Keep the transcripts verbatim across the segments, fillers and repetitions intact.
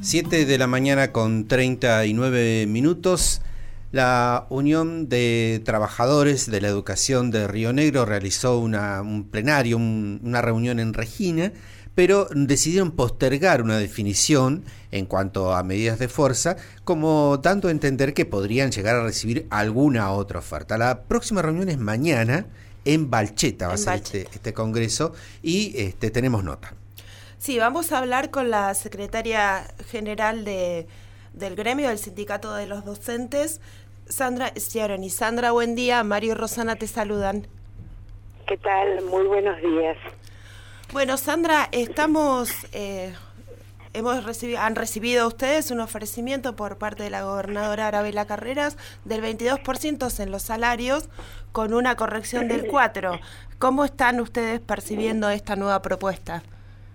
siete de la mañana con treinta y nueve minutos. La Unión de Trabajadores de la Educación de Río Negro realizó una, un plenario, un, una reunión en Regina, pero decidieron postergar una definición en cuanto a medidas de fuerza, como dando a entender que podrían llegar a recibir alguna otra oferta. La próxima reunión es mañana en Balcheta, va a ser este, este congreso, y este, tenemos nota. Sí, vamos a hablar con la secretaria general de, del gremio del Sindicato de los Docentes, Sandra Sciaroni. Sandra, buen día. Mario y Rosana te saludan. ¿Qué tal? Muy buenos días. Bueno, Sandra, estamos, eh, hemos recibido, han recibido ustedes un ofrecimiento por parte de la gobernadora Arabela Carreras del veintidós por ciento en los salarios con una corrección del cuatro por ciento. ¿Cómo están ustedes percibiendo esta nueva propuesta?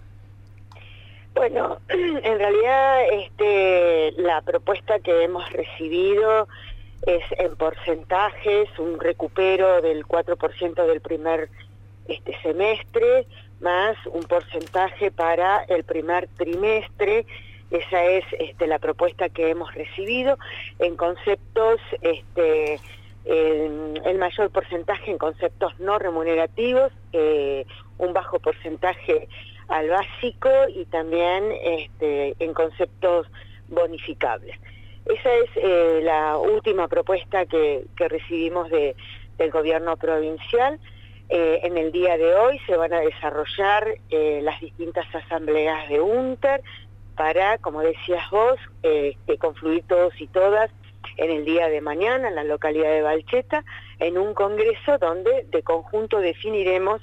Bueno, en realidad este, la propuesta que hemos recibido es en porcentajes, un recupero del cuatro por ciento del primer este, semestre, más un porcentaje para el primer trimestre. Esa es este, la propuesta que hemos recibido en conceptos, este, el, el mayor porcentaje en conceptos no remunerativos, eh, un bajo porcentaje al básico y también este, en conceptos bonificables. Esa es eh, la última propuesta que, que recibimos de, del gobierno provincial. Eh, en el día de hoy se van a desarrollar eh, las distintas asambleas de UNTER para, como decías vos, eh, eh, confluir todos y todas en el día de mañana en la localidad de Balcheta, en un congreso donde de conjunto definiremos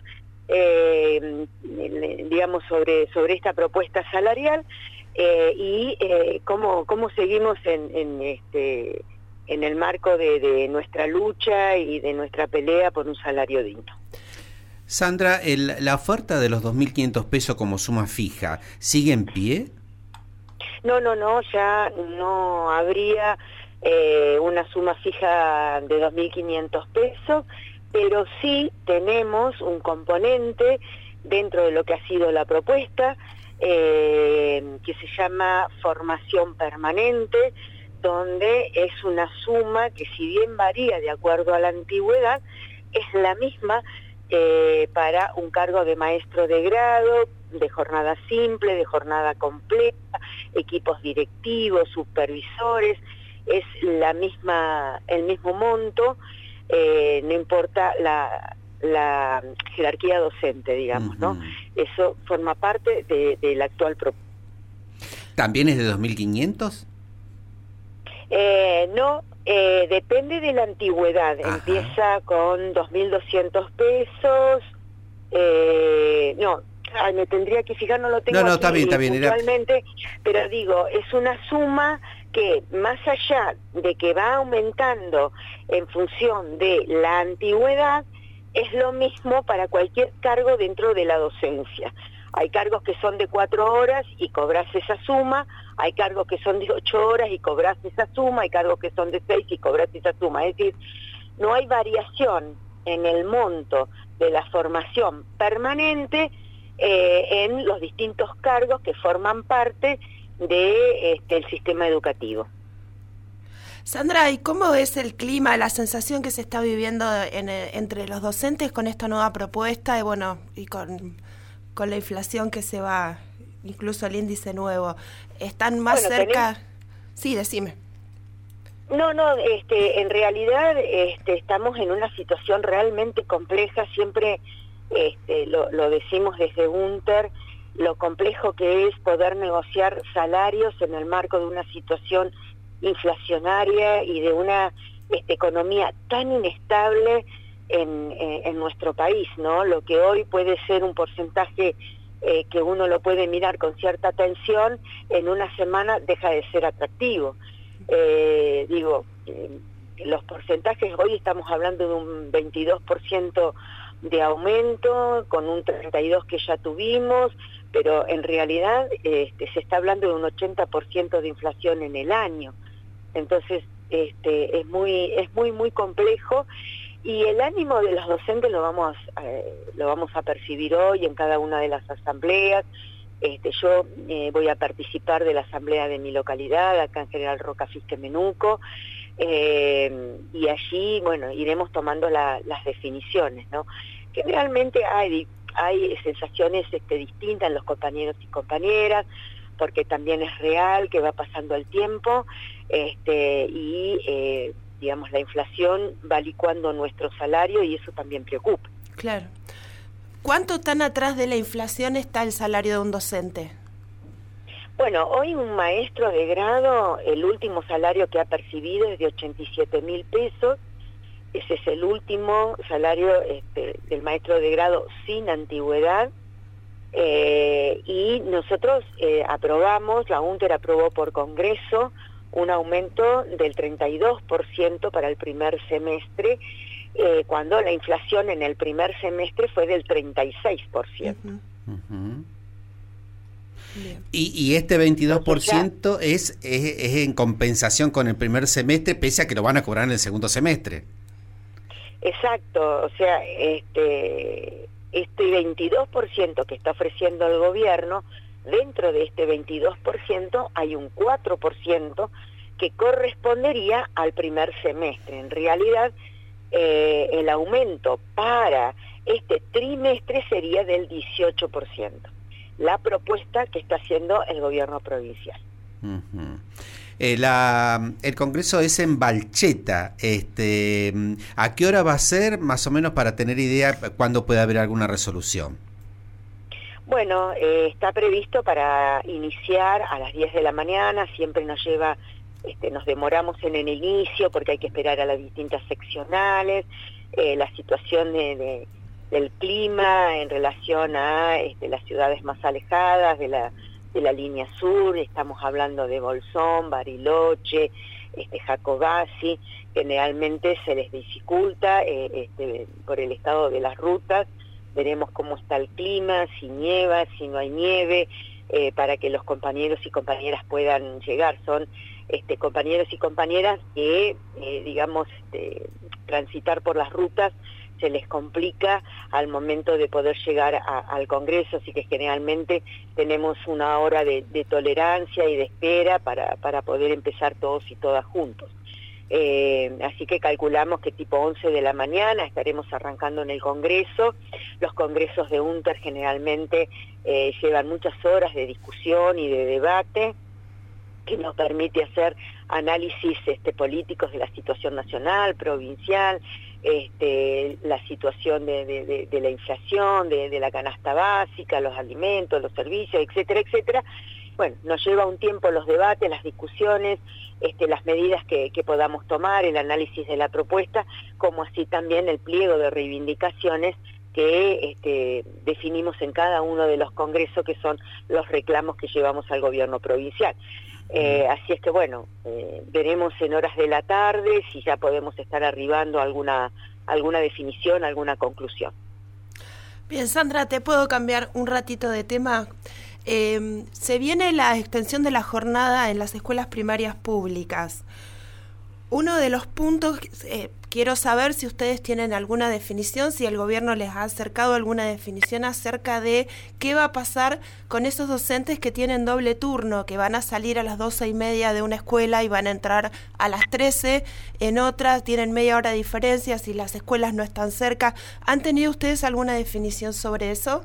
Eh, digamos sobre sobre esta propuesta salarial eh, y eh, cómo cómo seguimos en, en este en el marco de, de nuestra lucha y de nuestra pelea por un salario digno. Sandra, el, la oferta de los dos mil quinientos pesos como suma fija, ¿sigue en pie? No, no, no, ya no habría eh, una suma fija de dos mil quinientos pesos, pero sí tenemos un componente dentro de lo que ha sido la propuesta, eh, que se llama formación permanente, donde es una suma que, si bien varía de acuerdo a la antigüedad, es la misma eh, para un cargo de maestro de grado, de jornada simple, de jornada completa, equipos directivos, supervisores, es la misma, el mismo monto. Eh, no importa la, la jerarquía docente, digamos, uh-huh. ¿no? Eso forma parte de, de la actual propuesta. ¿También es de dos mil quinientos? Eh, no, eh, depende de la antigüedad. Ajá. Empieza con dos mil doscientos pesos. Eh, no, ay, me tendría que fijar, no lo tengo. No, no, aquí está bien, está bien. Era... Pero digo, es una suma que, más allá de que va aumentando en función de la antigüedad, es lo mismo para cualquier cargo dentro de la docencia. Hay cargos que son de cuatro horas y cobras esa suma, hay cargos que son de ocho horas y cobras esa suma, hay cargos que son de seis y cobras esa suma. Es decir, no hay variación en el monto de la formación permanente eh, en los distintos cargos que forman parte de este, el sistema educativo. Sandra, ¿y cómo es el clima, la sensación que se está viviendo en, entre los docentes con esta nueva propuesta y bueno, y con, con la inflación que se va, incluso el índice nuevo? ¿Están más bueno, cerca? Tenés... Sí, decime. No, no, este, en realidad este, estamos en una situación realmente compleja, siempre este, lo, lo decimos desde UNTER, lo complejo que es poder negociar salarios en el marco de una situación inflacionaria y de una este, economía tan inestable en, en, en nuestro país, ¿no? Lo que hoy puede ser un porcentaje eh, que uno lo puede mirar con cierta atención, en una semana deja de ser atractivo. Eh, digo, eh, los porcentajes, hoy estamos hablando de un veintidós por ciento de aumento, con un treinta y dos por ciento que ya tuvimos, pero en realidad este, se está hablando de un ochenta por ciento de inflación en el año. Entonces este, es muy es muy muy complejo, y el ánimo de los docentes lo vamos eh, lo vamos a percibir hoy en cada una de las asambleas. Este, yo eh, voy a participar de la asamblea de mi localidad, acá en General Roca, Fisque, Menuco, eh, y allí, bueno, iremos tomando la, las definiciones, ¿no? Que realmente hay, hay sensaciones este, distintas en los compañeros y compañeras, porque también es real que va pasando el tiempo, este, y, eh, digamos, la inflación va licuando nuestro salario y eso también preocupa. Claro. ¿Cuánto tan atrás de la inflación está el salario de un docente? Bueno, hoy un maestro de grado, el último salario que ha percibido es de ochenta y siete mil pesos. Ese es el último salario este, del maestro de grado sin antigüedad. Eh, y nosotros eh, aprobamos, la UNTER aprobó por Congreso un aumento del treinta y dos por ciento para el primer semestre, eh, cuando la inflación en el primer semestre fue del treinta y seis por ciento. Uh-huh. Uh-huh. Y, y este veintidós por ciento es, es, es en compensación con el primer semestre, pese a que lo van a cobrar en el segundo semestre. Exacto, o sea, este, este veintidós por ciento que está ofreciendo el gobierno, dentro de este veintidós por ciento hay un cuatro por ciento que correspondería al primer semestre. En realidad, eh, el aumento para este trimestre sería del dieciocho por ciento. La propuesta que está haciendo el gobierno provincial. Uh-huh. eh, la, el Congreso es en Balcheta. Este, ¿a qué hora va a ser, más o menos, para tener idea cuándo puede haber alguna resolución? Bueno, eh, está previsto para iniciar a las diez de la mañana, siempre nos lleva, este, nos demoramos en el inicio porque hay que esperar a las distintas seccionales, eh, la situación de... de del clima en relación a este, las ciudades más alejadas de la, de la línea sur, estamos hablando de Bolsón, Bariloche, este, Jacobasi, generalmente se les dificulta eh, este, por el estado de las rutas, veremos cómo está el clima, si nieva, si no hay nieve, eh, para que los compañeros y compañeras puedan llegar. Son este, compañeros y compañeras que, eh, digamos, este, transitar por las rutas se les complica al momento de poder llegar a, al Congreso, así que generalmente tenemos una hora de, de tolerancia y de espera para, para poder empezar todos y todas juntos. Eh, así que calculamos que tipo once de la mañana estaremos arrancando en el Congreso. Los congresos de UNTER generalmente eh, llevan muchas horas de discusión y de debate, que nos permite hacer análisis este, políticos de la situación nacional, provincial, este, la situación de, de, de, de la inflación, de, de la canasta básica, los alimentos, los servicios, etcétera, etcétera. Bueno, nos lleva un tiempo los debates, las discusiones, este, las medidas que, que podamos tomar, el análisis de la propuesta, como así también el pliego de reivindicaciones que este, definimos en cada uno de los congresos, que son los reclamos que llevamos al gobierno provincial. Eh, así es que bueno, eh, veremos en horas de la tarde si ya podemos estar arribando a alguna, alguna definición, alguna conclusión. Bien, Sandra, ¿te puedo cambiar un ratito de tema? Eh, se viene la extensión de la jornada en las escuelas primarias públicas. Uno de los puntos, eh, quiero saber si ustedes tienen alguna definición, si el gobierno les ha acercado alguna definición acerca de qué va a pasar con esos docentes que tienen doble turno, que van a salir a las doce y media de una escuela y van a entrar a las trece en otra, tienen media hora de diferencia si las escuelas no están cerca. ¿Han tenido ustedes alguna definición sobre eso?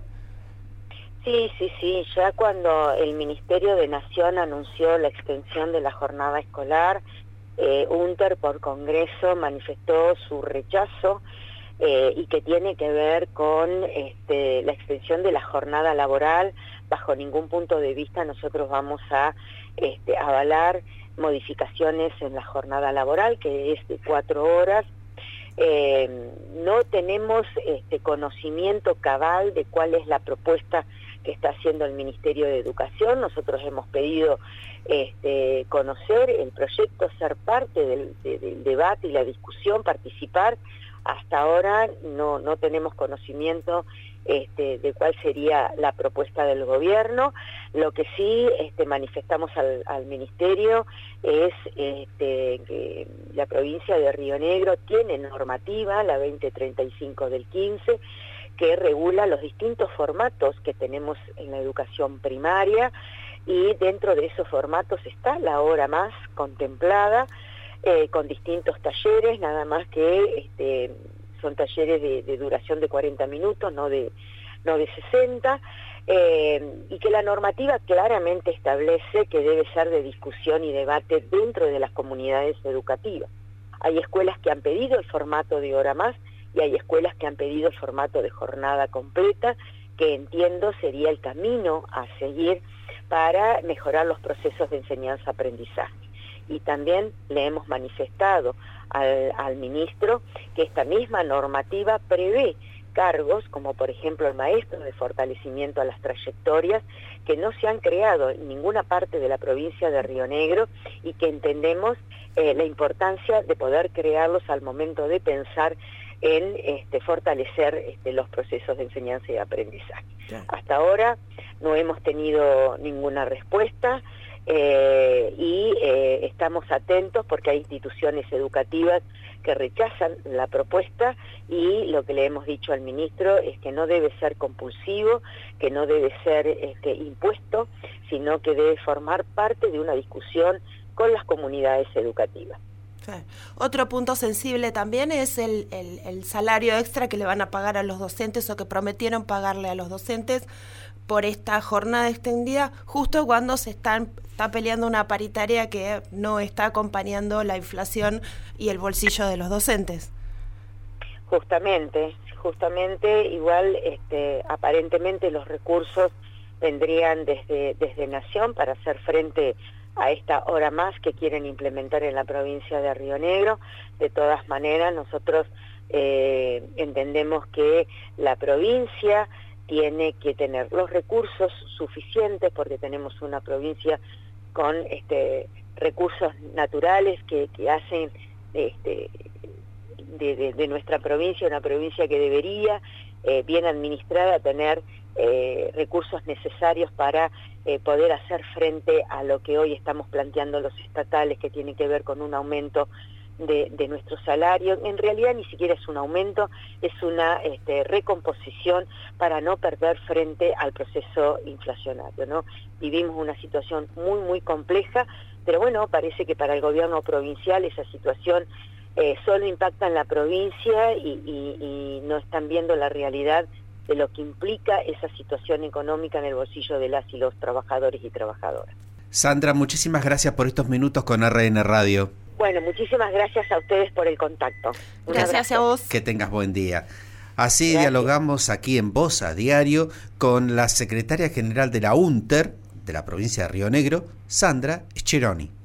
Sí, sí, sí, ya cuando el Ministerio de Nación anunció la extensión de la jornada escolar, Eh, UNTER por Congreso manifestó su rechazo eh, y que tiene que ver con este, la extensión de la jornada laboral. Bajo ningún punto de vista nosotros vamos a este, avalar modificaciones en la jornada laboral, que es de cuatro horas. Eh, no tenemos este, conocimiento cabal de cuál es la propuesta que está haciendo el Ministerio de Educación. Nosotros hemos pedido este, conocer el proyecto, ser parte del, de, del debate y la discusión, participar. Hasta ahora no, no tenemos conocimiento este, de cuál sería la propuesta del gobierno. Lo que sí este, manifestamos al, al Ministerio es este, que la provincia de Río Negro tiene normativa, la veinte treinta y cinco del quince, que regula los distintos formatos que tenemos en la educación primaria, y dentro de esos formatos está la hora más contemplada, eh, con distintos talleres, nada más que este, son talleres de, de duración de cuarenta minutos, no de, no de sesenta, eh, y que la normativa claramente establece que debe ser de discusión y debate dentro de las comunidades educativas. Hay escuelas que han pedido el formato de hora más y hay escuelas que han pedido el formato de jornada completa, que entiendo sería el camino a seguir para mejorar los procesos de enseñanza-aprendizaje. Y también le hemos manifestado al, al ministro que esta misma normativa prevé cargos, como por ejemplo el maestro de fortalecimiento a las trayectorias, que no se han creado en ninguna parte de la provincia de Río Negro, y que entendemos eh, la importancia de poder crearlos al momento de pensar en este, fortalecer este, los procesos de enseñanza y aprendizaje. Yeah. Hasta ahora no hemos tenido ninguna respuesta, eh, y eh, estamos atentos porque hay instituciones educativas que rechazan la propuesta, y lo que le hemos dicho al ministro es que no debe ser compulsivo, que no debe ser este, impuesto, sino que debe formar parte de una discusión con las comunidades educativas. Sí. Otro punto sensible también es el, el, el salario extra que le van a pagar a los docentes, o que prometieron pagarle a los docentes por esta jornada extendida, justo cuando se están, está peleando una paritaria que no está acompañando la inflación y el bolsillo de los docentes. Justamente, justamente, igual este, aparentemente los recursos vendrían desde, desde Nación para hacer frente a esta hora más que quieren implementar en la provincia de Río Negro. De todas maneras, nosotros eh, entendemos que la provincia tiene que tener los recursos suficientes, porque tenemos una provincia con este, recursos naturales que, que hacen este, de, de, de nuestra provincia una provincia que debería, eh, bien administrada, tener eh, recursos necesarios para eh, poder hacer frente a lo que hoy estamos planteando los estatales, que tiene que ver con un aumento de, de nuestro salario. En realidad ni siquiera es un aumento, es una este, recomposición para no perder frente al proceso inflacionario, ¿no? Vivimos una situación muy, muy compleja, pero bueno, parece que para el gobierno provincial esa situación eh, solo impacta en la provincia y, y, y no están viendo la realidad de lo que implica esa situación económica en el bolsillo de las y los trabajadores y trabajadoras. Sandra, muchísimas gracias por estos minutos con R N Radio. Bueno, muchísimas gracias a ustedes por el contacto. Un gracias abrazo. A vos. Que tengas buen día. Así gracias. Dialogamos aquí en Voz a Diario con la secretaria general de la UNTER de la provincia de Río Negro, Sandra Scheroni.